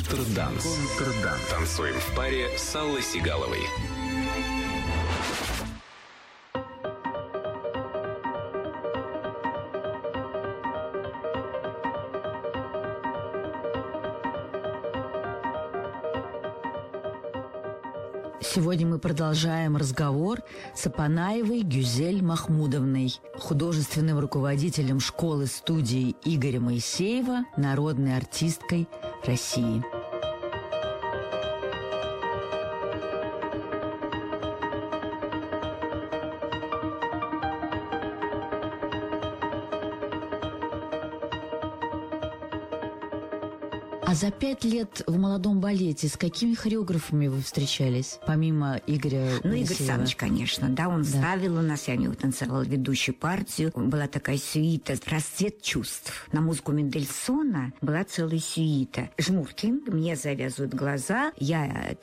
Контрданс. Танцуем в паре с Аллой Сигаловой. Сегодня мы продолжаем разговор с Апанаевой Гюзель Махмудовной, художественным руководителем школы-студии Игоря Моисеева, народной артисткой России. А за 5 лет в молодом балете с какими хореографами вы встречались, помимо Игоря Моисеева? Игорь Саныч, конечно, да, он ставил у нас, я у него танцевала ведущую партию, была такая сюита «Расцвет чувств». На музыку Мендельсона была целая сюита. Жмурки, мне завязывают глаза, я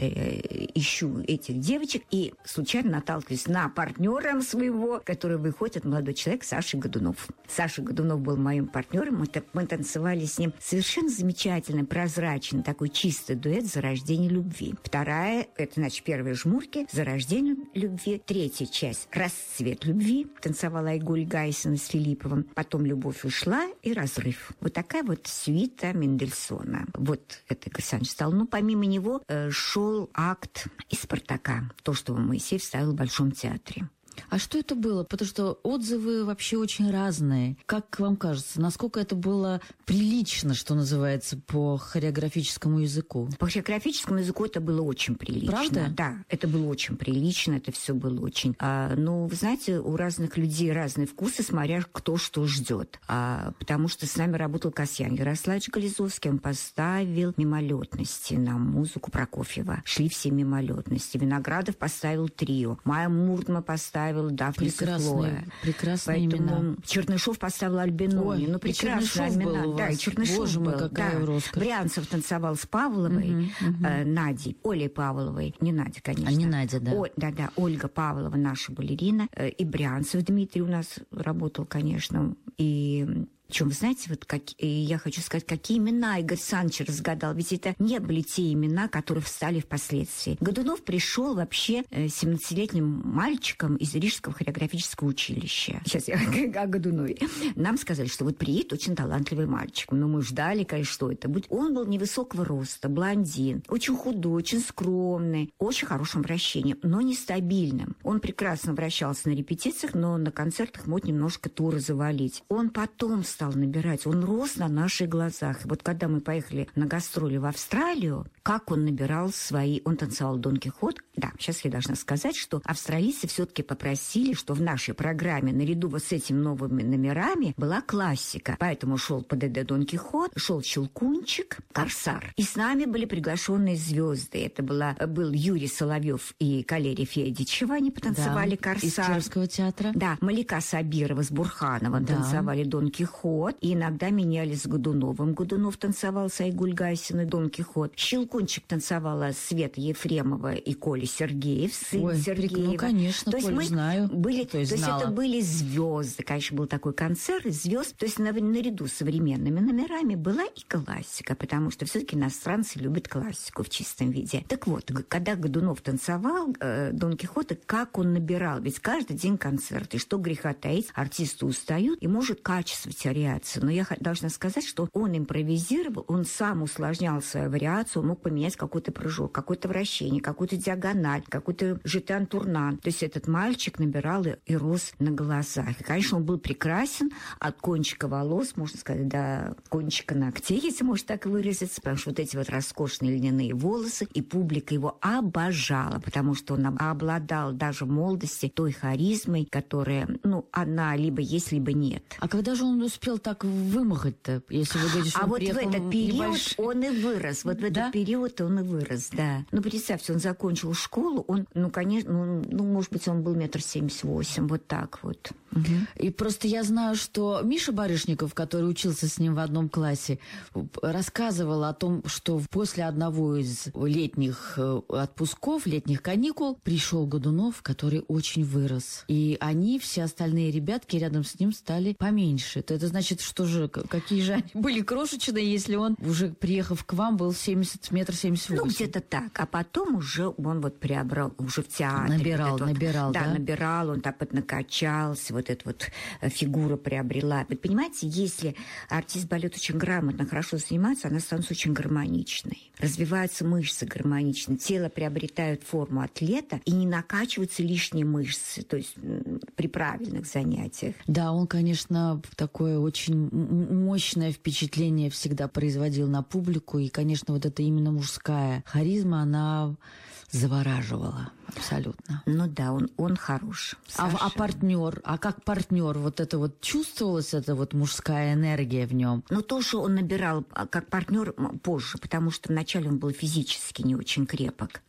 ищу этих девочек и случайно наталкиваюсь на партнера своего, который выходит, молодой человек, Саша Годунов. Саша Годунов был моим партнером, мы танцевали с ним совершенно замечательно, прозрачный, такой чистый дуэт «Зарождение любви». Вторая, это, значит, первые жмурки, «Зарождение любви». Третья часть «Расцвет любви». Танцевала Айгуль Гайсина с Филипповым. Потом «Любовь ушла» и «Разрыв». Вот такая вот сюита Мендельсона. Вот это Игорь Саныч стал. Ну, помимо него шел акт из «Спартака». То, что Моисеев ставил в Большом театре. А что это было? Потому что отзывы вообще очень разные. Как вам кажется, насколько это было прилично, что называется, по хореографическому языку? По хореографическому языку это было очень прилично. Правда? Да, это было очень прилично, это все было очень... Ну, вы знаете, у разных людей разные вкусы, смотря кто что ждет. Потому что с нами работал Касьян Ярославович Гализовский, он поставил «Мимолетности» на музыку Прокофьева. Шли все «Мимолетности». Виноградов поставил трио. Майя Муртма поставил Дафнис и Хлоя. Прекрасные имена. Чернышов поставил Альбинони. Ну, прекрасные имена. Да, и Чернышов Боже мой, был. какая роскошь. Брянцев танцевал с Павловой, Надей, Олей Павловой. Не Надя, конечно. А не Надя, да. Да, Ольга Павлова, наша балерина. И Брянцев Дмитрий у нас работал, конечно. И... Причем, вы знаете, вот я хочу сказать, какие имена Игорь Саныч разгадал. Ведь это не были те имена, которые встали впоследствии. Годунов пришел вообще 17-летним мальчиком из Рижского хореографического училища. Сейчас я о Годунове. Нам сказали, что вот приедет очень талантливый мальчик. Но мы ждали, конечно, что это будет. Он был невысокого роста, блондин, очень худой, очень скромный, очень хорошим вращением, но нестабильным. Он прекрасно вращался на репетициях, но на концертах мог немножко туры завалить. Он потом стал набирать. Он рос на наших глазах. И вот когда мы поехали на гастроли в Австралию, как он набирал свои... Он танцевал Дон Кихот. Да, сейчас я должна сказать, что австралийцы все-таки попросили, что в нашей программе наряду вот с этими новыми номерами была классика. Поэтому шел ПДД Дон Кихот, шел Щелкунчик, Корсар. И с нами были приглашенные звезды. Это был Юрий Соловьев и Калерия Федичева. Они потанцевали Корсар. Из Чайковского театра. Да, Малика Сабирова с Бурхановым танцевали Дон Кихот. И иногда менялись с Годуновым. Годунов танцевал с Айгуль Гайсиной Дон Кихот. Щелкунчик танцевала Света Ефремова и Коля Сергеев, сын Сергеева. Ну, конечно, Колю знаю. То есть это были звезды. Конечно, был такой концерт звезд. То есть наряду с современными номерами была и классика, потому что все-таки иностранцы любят классику в чистом виде. Так вот, когда Годунов танцевал Дон Кихота, как он набирал? Ведь каждый день концерт. И что греха таить, артисты устают, и может качество терять. Но я должна сказать, что он импровизировал, он сам усложнял свою вариацию, он мог поменять какой-то прыжок, какое-то вращение, какую-то диагональ, какой-то жетан-турнан. То есть этот мальчик набирал и рос на глазах. И, конечно, он был прекрасен от кончика волос, можно сказать, до кончика ногтей, если можно так выразиться, потому что вот эти вот роскошные льняные волосы, и публика его обожала, потому что он обладал даже в молодости той харизмой, которая, она либо есть, либо нет. А когда же он успел так вымахать-то, если вы говорите, что вот в этот период он и вырос. Вот в этот период он и вырос, да. Ну, представьте, он закончил школу, он, конечно, может быть, он был 1,78 м, вот так вот. И просто я знаю, что Миша Барышников, который учился с ним в одном классе, рассказывал о том, что после одного из летних отпусков, летних каникул, пришел Годунов, который очень вырос. И они, все остальные ребятки рядом с ним стали поменьше. Это значит, что же, какие же они были крошечные, если он, уже приехав к вам, был 70 метров 78. Ну, где-то так. А потом уже он вот приобрел, уже в театре. Набирал, да? Да, набирал, он так вот накачался, вот эта вот фигура приобрела. Вы понимаете, если артист балет очень грамотно, хорошо занимается, она становится очень гармоничной. Развиваются мышцы гармонично, тело приобретает форму атлета и не накачиваются лишние мышцы, то есть при правильных занятиях. Да, он, конечно, такое очень мощное впечатление всегда производил на публику, и, конечно, вот эта именно мужская харизма, она завораживала абсолютно. Ну да, он хорош. А партнер, как партнер, вот это вот чувствовалась, эта вот мужская энергия в нем? Ну, тоже он набирал как партнер позже, потому что вначале он был физически не очень крепок.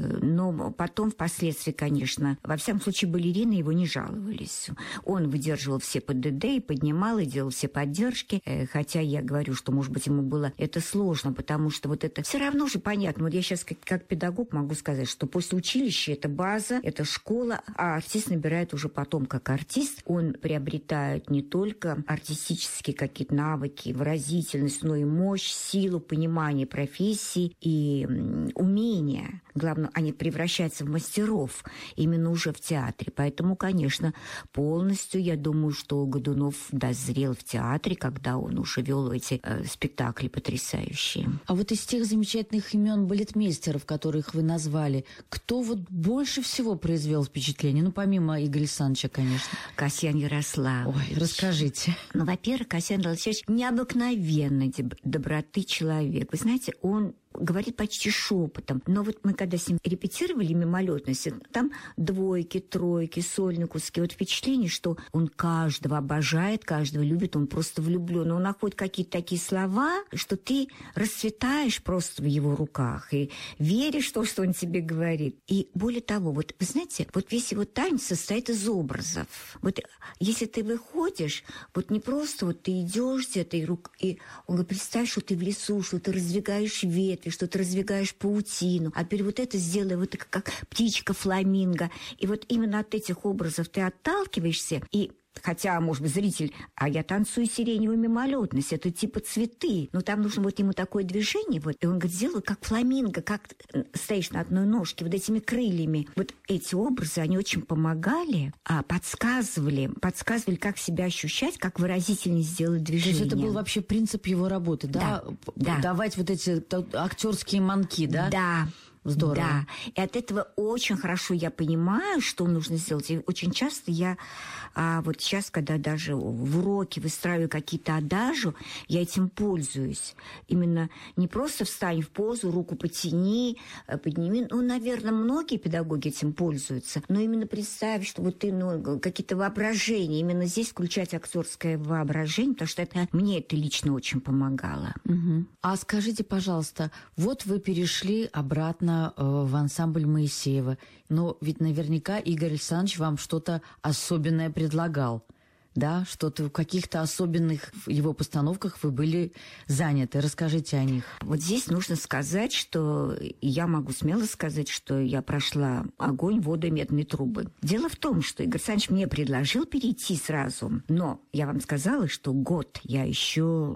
Но потом, впоследствии, конечно, во всяком случае, балерины его не жаловались. Он выдерживал все ПДД и поднимал, и делал все поддержки. Хотя я говорю, что, может быть, ему было это сложно, потому что вот это все равно же понятно. Вот я сейчас как педагог могу сказать, что после училища это база, это школа, а артист набирает уже потом как артист. Он приобретает не только артистические какие-то навыки, выразительность, но и мощь, силу, понимание профессии и умения. Главное, они превращаются в мастеров именно уже в театре. Поэтому, конечно, полностью, я думаю, что Годунов дозрел в театре, когда он уже вел эти спектакли потрясающие. А вот из тех замечательных имен балетмейстеров, которых вы назвали, кто вот больше всего произвел впечатление? Ну, помимо Игоря Александровича, конечно. Касьян Ярославович. Ой, расскажите. Ну, во-первых, Касьян Ярославович необыкновенной доброты человек. Вы знаете, он говорит почти шепотом. Но вот мы когда с ним репетировали мимолетности, там двойки, тройки, сольные куски. Вот впечатление, что он каждого обожает, каждого любит, он просто влюблен. Он находит какие-то такие слова, что ты расцветаешь просто в его руках и веришь в то, что он тебе говорит. И более того, вот вы знаете, вот весь его танец состоит из образов. Вот если ты выходишь, вот не просто вот ты идешь где-то, и он говорит, представь, что ты в лесу, что ты раздвигаешь ветви, что ты раздвигаешь паутину, а теперь вот это сделай, вот как птичка фламинго. И вот именно от этих образов ты отталкиваешься, и хотя, может быть, зритель, а я танцую сиреневую мимолетность, это типа цветы, но там нужно вот ему такое движение, вот, и он говорит, сделай как фламинго, как стоишь на одной ножке, вот этими крыльями. Вот эти образы, они очень помогали, подсказывали, как себя ощущать, как выразительнее сделать движение. То есть это был вообще принцип его работы, да? Да. Давать вот эти актерские манки, да? Да. Здорово. Да, и от этого очень хорошо я понимаю, что нужно сделать. И очень часто я вот сейчас, когда даже в уроке выстраиваю какие-то адажу, я этим пользуюсь. Именно не просто встань в позу, руку потяни, подними. Ну, наверное, многие педагоги этим пользуются. Но именно представь, что вот ты, какие-то воображения. Именно здесь включать актерское воображение, потому что мне это лично очень помогало. Угу. А скажите, пожалуйста, вот вы перешли обратно в ансамбль Моисеева. Но ведь наверняка Игорь Александрович вам что-то особенное предлагал. Да, что-то в каких-то особенных его постановках вы были заняты. Расскажите о них. Вот здесь нужно сказать, что я могу смело сказать, что я прошла огонь, воду и медные трубы. Дело в том, что Игорь Александрович мне предложил перейти сразу, но я вам сказала, что год я еще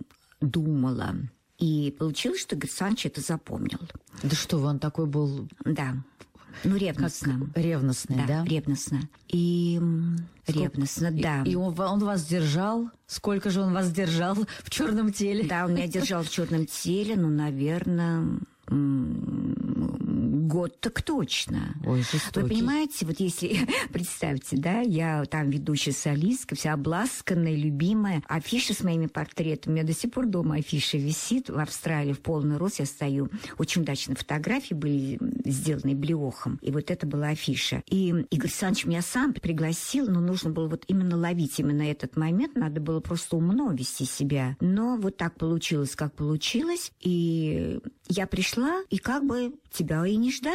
думала. И получилось, что Игорь Александрович это запомнил. Да что, он такой был... Да. Ну, ревностно. Ревностный, да? Да, ревностно. И ревностно, да. И он вас держал? Сколько же он вас держал в черном теле? Да, он меня держал в черном теле, наверное... год так точно. Ой, жестокий. Вы понимаете, вот если представьте, да, я там ведущая солистка, вся обласканная, любимая, афиша с моими портретами, у меня до сих пор дома афиша висит в Австралии в полный рост, я стою. Очень удачно фотографии были сделаны блиохом, и вот это была афиша. И Игорь Александрович меня сам пригласил, но нужно было вот именно ловить именно этот момент, надо было просто умно вести себя. Но вот так получилось, как получилось, и я пришла, и как бы тебя и не ждали.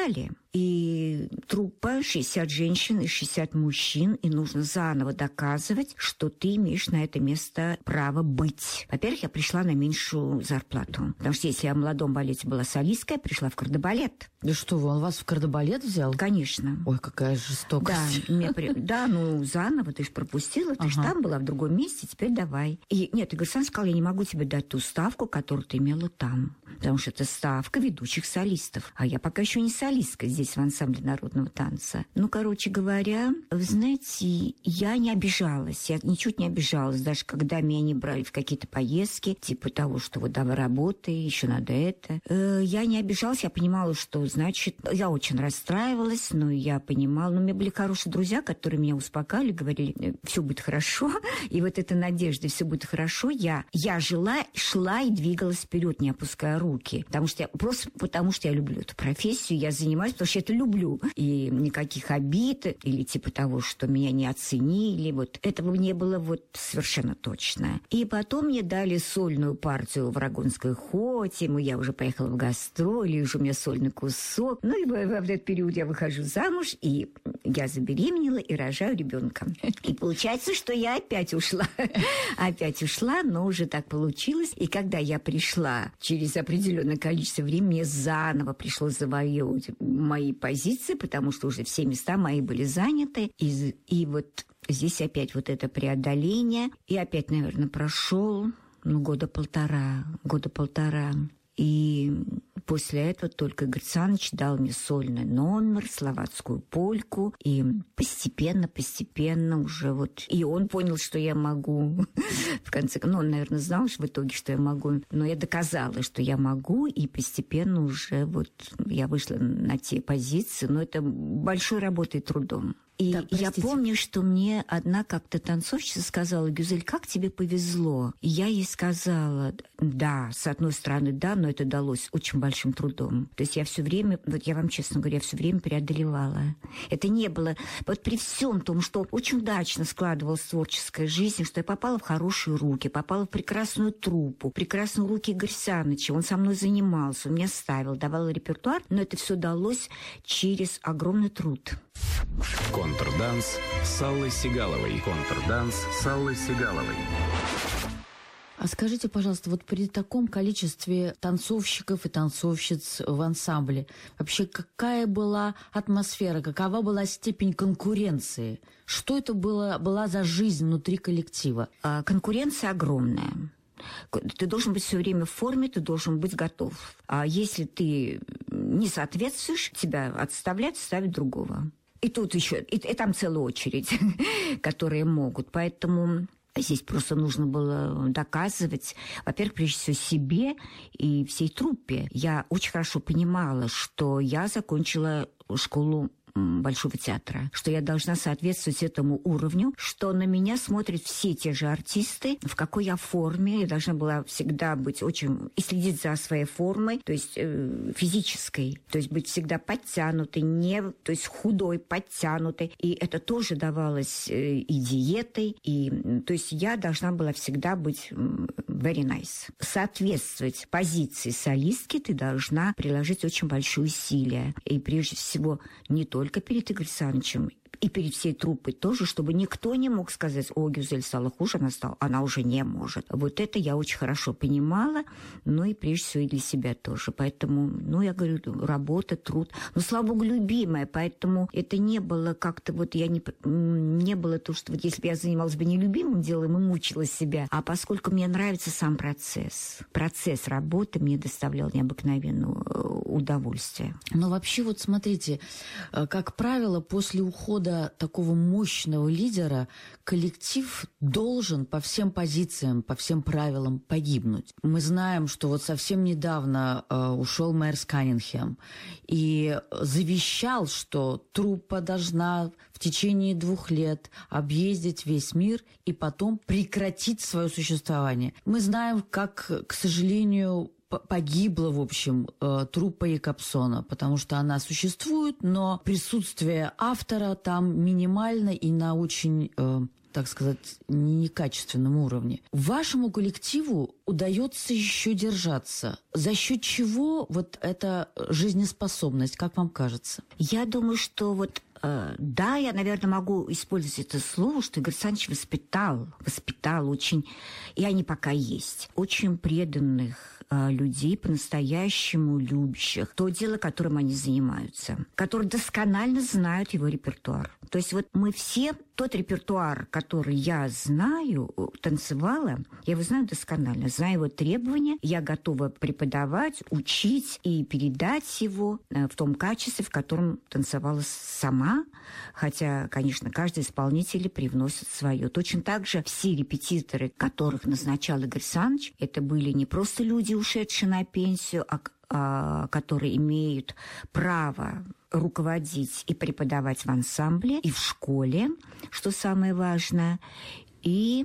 и труппа 60 женщин и 60 мужчин, и нужно заново доказывать, что ты имеешь на это место право быть. Во-первых, я пришла на меньшую зарплату, потому что если я в молодом балете была солисткой, я пришла в кардебалет. Да что вы, он вас в кардебалет взял? Конечно. Ой, какая жестокость. Да, заново, ты же пропустила, ты же там была в другом месте, теперь давай. И нет, Игорь Александрович сказал, я не могу тебе дать ту ставку, которую ты имела там, потому что это ставка ведущих солистов. А я пока еще не солистка здесь в ансамбле народного танца. Короче говоря, вы знаете, я не обижалась, я ничуть не обижалась, даже когда меня не брали в какие-то поездки, типа того, что вот давай работай, еще надо это. Я не обижалась, я понимала, что значит, я очень расстраивалась, но я понимала, у меня были хорошие друзья, которые меня успокаивали, говорили, все будет хорошо, и вот эта надежда, все будет хорошо, я жила, шла и двигалась вперед, не опуская руки, потому что я люблю эту профессию, я занимаюсь, потому что я это люблю, и никаких обид, или типа того, что меня не оценили, вот этого не было вот совершенно точно. И потом мне дали сольную партию в Арагонской хоте, я уже поехала в гастроли, уже у меня сольный кусок. И в этот период я выхожу замуж, и я забеременела, и рожаю ребенка. И получается, что я опять ушла. Но уже так получилось. И когда я пришла через определенное количество времени, мне заново пришлось завоевывать мои позиции, потому что уже все места мои были заняты. И вот здесь опять вот это преодоление. И опять, наверное, прошел года полтора. И после этого только Игорь Александрович дал мне сольный номер, словацкую польку, и постепенно уже вот... И он понял, что я могу. В конце концов, он, наверное, знал в итоге, что я могу, но я доказала, что я могу, и постепенно уже вот я вышла на те позиции, но это большой работой и трудом. И да, я помню, что мне одна как-то танцовщица сказала: Гюзель, как тебе повезло? И я ей сказала: да, с одной стороны, да, но это далось очень большим трудом. То есть я все время, вот я вам честно говорю, я все время преодолевала. Это не было, вот при всем том, что очень удачно складывалась творческая жизнь, что я попала в хорошие руки, попала в прекрасную труппу, прекрасные руки Игоря Александровича. Он со мной занимался, он меня ставил, давал репертуар, но это все далось через огромный труд. Контрданс с Аллой Сигаловой. А скажите, пожалуйста, вот при таком количестве танцовщиков и танцовщиц в ансамбле, вообще какая была атмосфера, какова была степень конкуренции? Что это была за жизнь внутри коллектива? Конкуренция огромная. Ты должен быть все время в форме, ты должен быть готов. А если ты не соответствуешь, тебя отставлять, ставить другого. И тут еще, и там целая очередь, которые могут. Поэтому здесь просто нужно было доказывать, во-первых, прежде всего себе и всей труппе. Я очень хорошо понимала, что я закончила школу Большого театра, что я должна соответствовать этому уровню, что на меня смотрят все те же артисты, в какой я форме. Я должна была всегда быть очень... и следить за своей формой, то есть физической, то есть быть всегда подтянутой, то есть худой, подтянутой. И это тоже давалось и диетой, и... То есть я должна была всегда быть very nice. Соответствовать позиции солистки ты должна приложить очень большие усилия. И прежде всего не только перед Игорем Александровичем, и перед всей труппой тоже, чтобы никто не мог сказать: о, Гюзель стала хуже, она уже не может. Вот это я очень хорошо понимала, но и прежде всего и для себя тоже. Поэтому, я говорю, работа, труд. Но, слава богу, любимая, поэтому это не было как-то вот не было то, что вот если бы я занималась бы нелюбимым делом и мучила себя, а поскольку мне нравится сам процесс работы мне доставлял необыкновенное удовольствие. Но вообще вот смотрите, как правило, после ухода такого мощного лидера коллектив должен по всем позициям, по всем правилам погибнуть. Мы знаем, что вот совсем недавно ушел Мерс Каннингем и завещал, что труппа должна в течение 2 лет объездить весь мир и потом прекратить свое существование. Мы знаем, как, к сожалению, погибла, в общем, труппа Якобсона, потому что она существует, но присутствие автора там минимально и на очень так сказать, некачественном уровне. Вашему коллективу удается еще держаться. За счет чего вот эта жизнеспособность, как вам кажется? Я думаю, что вот да, я, наверное, могу использовать это слово, что Игорь Александрович воспитал очень, и они пока есть, очень преданных людей, по-настоящему любящих то дело, которым они занимаются, которые досконально знают его репертуар. То есть вот мы все, тот репертуар, который я знаю, танцевала, я его знаю досконально, знаю его требования, я готова преподавать, учить и передать его в том качестве, в котором танцевала сама, хотя, конечно, каждый исполнитель привносит свое. Точно так же все репетиторы, которых назначал Игорь Александрович, это были не просто люди, ушедшие на пенсию, которые имеют право руководить и преподавать в ансамбле и в школе, что самое важное, и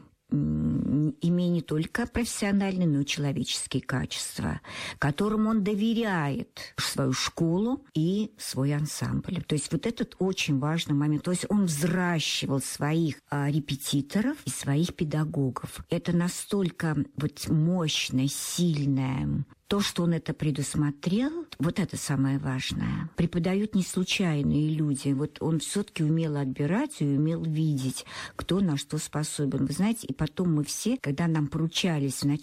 имея не только профессиональные, но и человеческие качества, которым он доверяет свою школу и свой ансамбль. То есть вот этот очень важный момент. То есть он взращивал своих репетиторов и своих педагогов. Это настолько вот мощное, сильное. То, что он это предусмотрел, вот это самое важное. Преподают не случайные люди. Вот он все-таки умел отбирать и умел видеть, кто на что способен. Вы знаете, и потом мы все, когда нам поручались в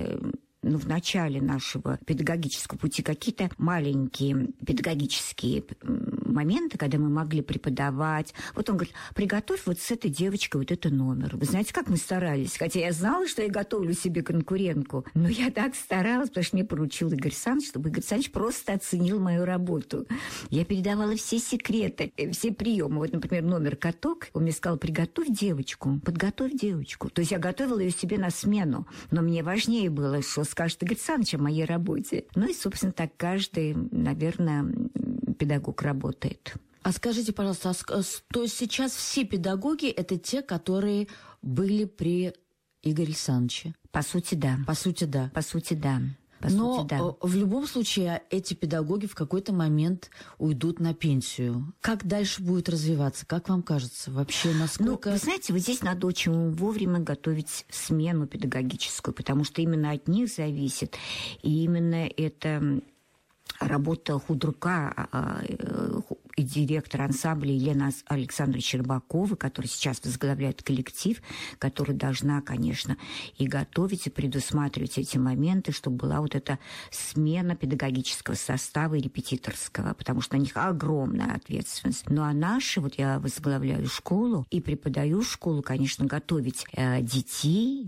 начале нашего педагогического пути какие-то маленькие педагогические моменты, когда мы могли преподавать. Вот он говорит, приготовь вот с этой девочкой вот этот номер. Вы знаете, как мы старались? Хотя я знала, что я готовлю себе конкурентку, но я так старалась, потому что мне поручил Игорь Александрович, чтобы Игорь Александрович просто оценил мою работу. Я передавала все секреты, все приемы. Вот, например, номер «Каток». Он мне сказал, приготовь девочку, подготовь девочку. То есть я готовила ее себе на смену, но мне важнее было, что скажет Игорь Александрович о моей работе. Ну и, собственно, так каждый, наверное, педагог работает. А скажите, пожалуйста, то есть сейчас все педагоги – это те, которые были при Игоре Александровиче? По сути, да. По сути, да. По сути, да. Но в любом случае эти педагоги в какой-то момент уйдут на пенсию. Как дальше будет развиваться? Как вам кажется? Вообще, насколько... Ну, вы знаете, вот здесь надо очень вовремя готовить смену педагогическую, потому что именно от них зависит. И именно это работа худрука и директора ансамбля Елены Александровны Щербаковой, которая сейчас возглавляет коллектив, которая должна, конечно, и готовить, и предусматривать эти моменты, чтобы была вот эта смена педагогического состава и репетиторского, потому что на них огромная ответственность. Ну а наши, вот я возглавляю школу и преподаю школу, конечно, готовить детей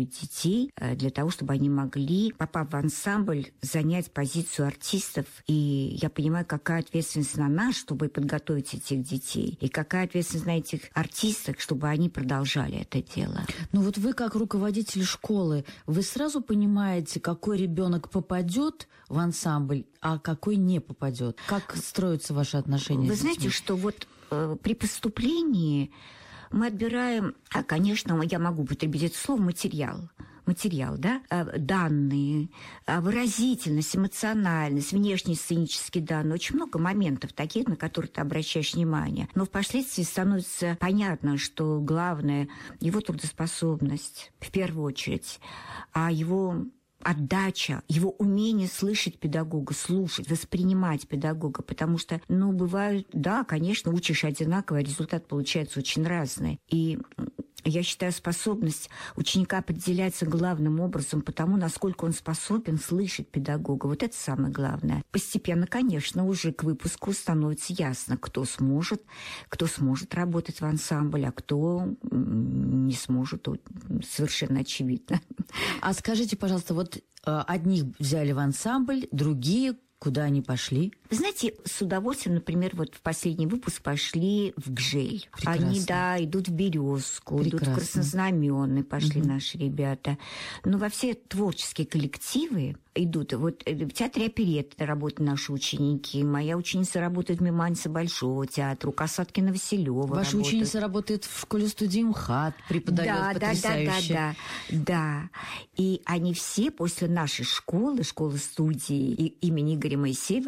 для того, чтобы они могли, попав в ансамбль, занять позицию артистов. И я понимаю, какая ответственность на нас, чтобы подготовить этих детей, и какая ответственность на этих артистах, чтобы они продолжали это дело. Ну вот вы, как руководитель школы, вы сразу понимаете, какой ребенок попадет в ансамбль, а какой не попадет? Как строятся ваши отношения? Вы знаете, что вот при поступлении мы отбираем, конечно, я могу употребить это слово, материал, да, данные, выразительность, эмоциональность, внешние сценические данные. Очень много моментов таких, на которые ты обращаешь внимание. Но впоследствии становится понятно, что главное его трудоспособность, в первую очередь, а его отдача, его умение слышать педагога, слушать, воспринимать педагога, потому что, бывают, да, конечно, учишь одинаково, а результат получается очень разный. И я считаю, способность ученика определяется главным образом по тому, насколько он способен слышать педагога. Вот это самое главное. Постепенно, конечно, уже к выпуску становится ясно, кто сможет работать в ансамбле, а кто не сможет, совершенно очевидно. А скажите, пожалуйста, вот одних взяли в ансамбль, другие куда они пошли? Вы знаете, с удовольствием, например, вот в последний выпуск пошли в ГЖЭЛЬ. Прекрасно. Они, да, идут в Березку, Прекрасно. идут в Краснознаменный, пошли наши ребята. Но во все творческие коллективы идут. Вот в театре оперетты работают наши ученики. Моя ученица работает в Миманце Большого театра, у Касаткина-Василева. Ваша ученица работает в школе-студии МХАТ, преподает потрясающе. Да. И они все после нашей школы-студии имени Игоря Моисеева,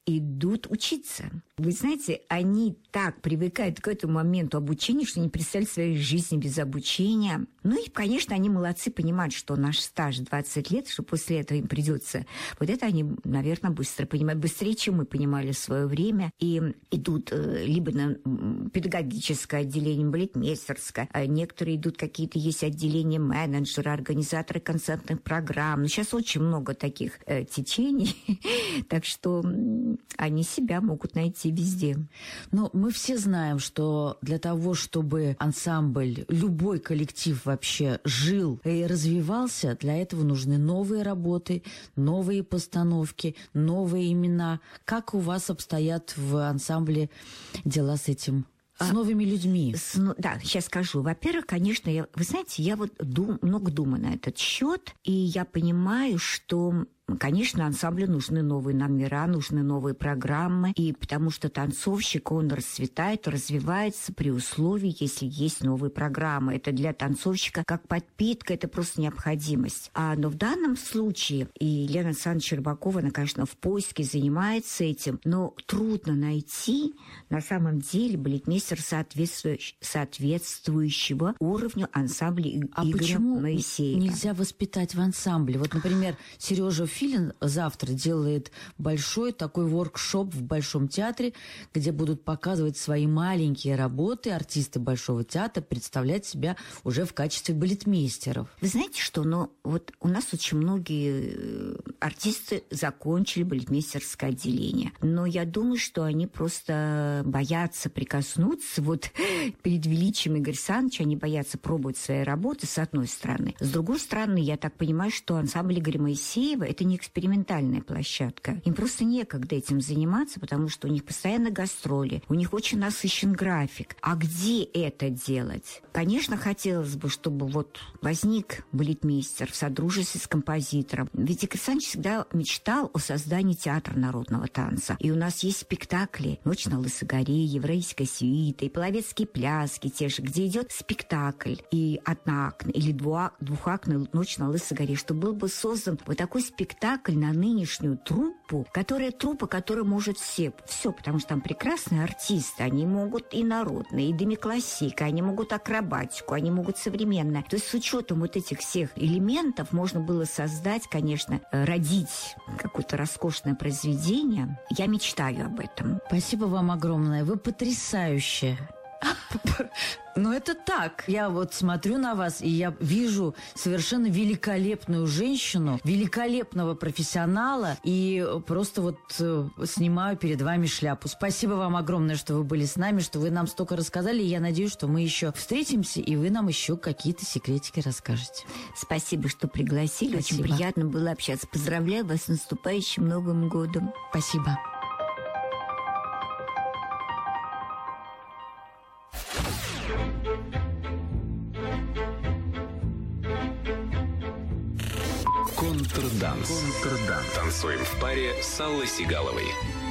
идут учиться. Вы знаете, они так привыкают к этому моменту обучения, что не представляют своей жизни без обучения. Ну и, конечно, они молодцы, понимают, что наш стаж 20 лет, что после этого им придется. Вот это они, наверное, быстро понимают, быстрее, чем мы понимали в свое время. И идут либо на педагогическое отделение, балетмейстерское. Некоторые идут, какие-то есть отделения менеджера, организаторы концертных программ. Но сейчас очень много таких течений, так что они себя могут найти везде. Но мы все знаем, что для того, чтобы ансамбль, любой коллектив вообще жил и развивался, для этого нужны новые работы, новые постановки, новые имена. Как у вас обстоят в ансамбле дела с этим? С новыми людьми. Да, сейчас скажу. Во-первых, конечно, вы знаете, я вот много думаю на этот счет, и я понимаю, что... Конечно, ансамблю нужны новые номера, нужны новые программы, и потому что танцовщик, он расцветает, развивается при условии, если есть новые программы. Это для танцовщика как подпитка, это просто необходимость. Но в данном случае, и Елена Александровна Щербакова, она, конечно, в поиске занимается этим, но трудно найти на самом деле балетмейстера соответствующего уровню ансамбля Игоря Моисеева. Почему нельзя воспитать в ансамбле? Вот, например, Сережа Филин завтра делает большой такой воркшоп в Большом театре, где будут показывать свои маленькие работы, артисты Большого театра, представлять себя уже в качестве балетмейстеров. Вы знаете что? Но вот у нас очень многие артисты закончили балетмейстерское отделение. Но я думаю, что они просто боятся прикоснуться вот перед величием Игоря Александровича, они боятся пробовать свои работы, с одной стороны. С другой стороны, я так понимаю, что ансамбль Игоря Моисеева – это не экспериментальная площадка. Им просто некогда этим заниматься, потому что у них постоянно гастроли, у них очень насыщен график. А где это делать? Конечно, хотелось бы, чтобы вот возник балетмейстер в содружестве с композитором. Ведь Игорь Александрович всегда мечтал о создании театра народного танца. И у нас есть спектакли «Ночь на Лысой горе», «Еврейская сюита», и «Половецкие пляски» те же, где идет спектакль и одноактный или двухактный «Ночь на Лысой горе», что был бы создан вот такой спектакль на нынешнюю труппу, которая может все, потому что там прекрасные артисты, они могут и народные, и демиклассика, они могут акробатику, они могут современное. То есть с учетом вот этих всех элементов можно было создать, конечно, родить какое-то роскошное произведение. Я мечтаю об этом. Спасибо вам огромное. Вы потрясающие. Но это так. Я вот смотрю на вас, и я вижу совершенно великолепную женщину, великолепного профессионала, и просто вот снимаю перед вами шляпу. Спасибо вам огромное, что вы были с нами, что вы нам столько рассказали, и я надеюсь, что мы еще встретимся, и вы нам еще какие-то секретики расскажете. Спасибо, что пригласили. Спасибо. Очень приятно было общаться. Поздравляю вас с наступающим Новым годом. Спасибо. Контрданс. Танцуем в паре с Аллой Сигаловой.